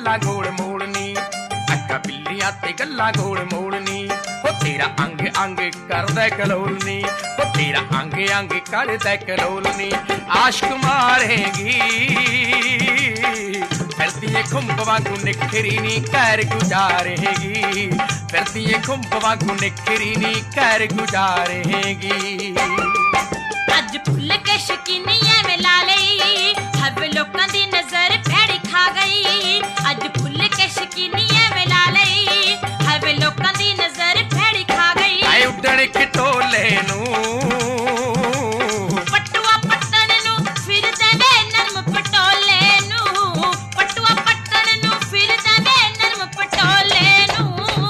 गल्लां गोल मोड़नी, अक्का बिल्लियां ते गल्लां गोल मोड़नी। हो तेरा अंग अंग करदा कलोलनी, हो तेरा अंग अंग करदा कलोलनी। आशिक मारेगी फिरदी खुंब वांगू निखरी नी कर गुजारेगी, फिरदी खुंब वांगू निखरी नी कर गुजारेगी। अज फुल के शकीनी एवें ला लई, हब लोकां दी नजर भैड़ी खा गई। अज फुल के शकीनी एवें ला लई, हब लोकां दी नजर भैड़ी खा गई। आए उड़न खटोले नू पटुआ पट्टन नू फिरदा वे नरम पटोले नू, पटुआ पट्टन नू फिरदा वे नरम पटोले नू।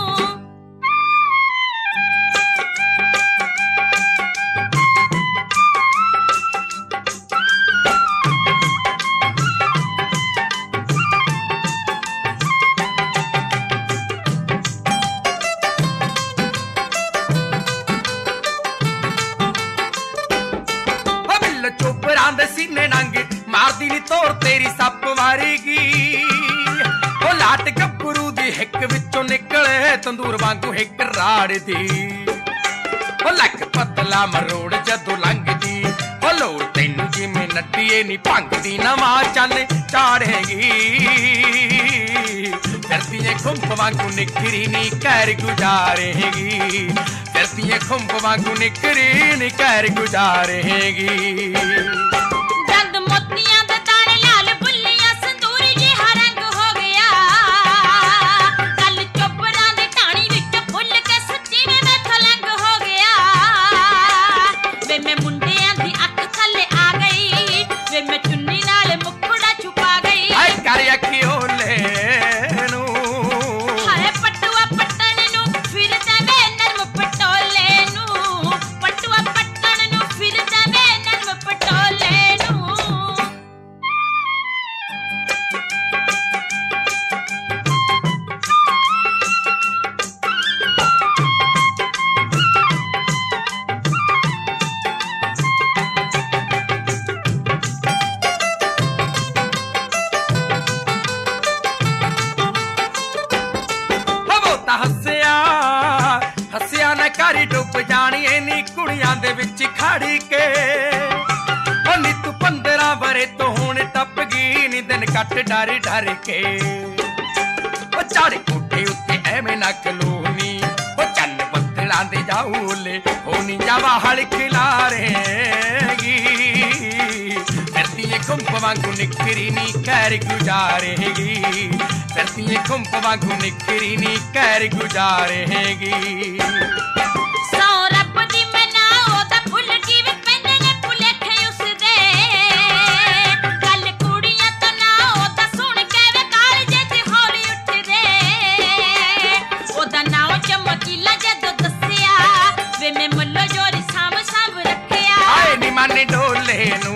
चोपरां दे सीने नंग मारदी नी तोर तेरी सप मारेगी। ओ लाट गब्बरू दी हिक विचों निकले तंदूर वांगू हिक राड़ दी। ओ लक पतला मरोड़ जदों लंघदी, ओ लोड़ तैनू जिवें नड्डीए नी भंगदी नवां चन्न चाड़ेगी। फिरदी खुंब वांगू निखरी नी कर गुजारेगी, फिरदी खुंब वांगू निखरी नी कर गुजारेगी। दंद मोतियां दे तारे लाल बुल्लियां संदूरी जिहा रंग हो गया। कल चोपरां दे टाणी विच फुल के सच्ची में मैं थलंग हो गया। वे मैं मुंडियां दी अख थल्ले आ गई, वे मैं चुन्नी नाल मुखड़ा छुपा गई। हाय कर अखी ओले नू, हाय पटुआ पट्टन नू फिरदा वे नरम पटोले नू, पटुआ पट्टन नू फिरदा वे नरम पटोले नू। हसिया हसिया न करी डुब जानी नी कुड़ियां दे विच खड़ी के। ओ नी तू 15 बरे तो हुण टप गई नी दिन कट डर डर के। ओ चाड़े कोठे उत्ते एवें ना कलोनी, ओ चन्न बदलां दे जाऊले होनी जावा हल खिलारेगी। फिरदी खुंब वांगू निखरी नी कर गुजारेगी, फिरदी खुंब वांगू निखरी नी कर गुजारेगी। सौ रब दी मना ओदा फुल किवें पैंदे ने भुलेखे उसदे। गल कुड़ियां तो ना ओदा सुण के वे कालजे ते हौली उठदे। ओदा नाम चमकीला जदों दस्सिया, वे मैं मुल्लो जोरी साम साम रखिया। आए नी माने डोले नू,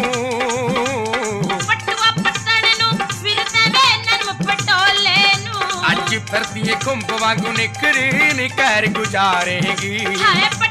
पटुआ पट्टन नू फिरदा वे नरम पटोले नू। अज फिरदी खुंब वांगू निखरी नी कर गुजारेगी। हाय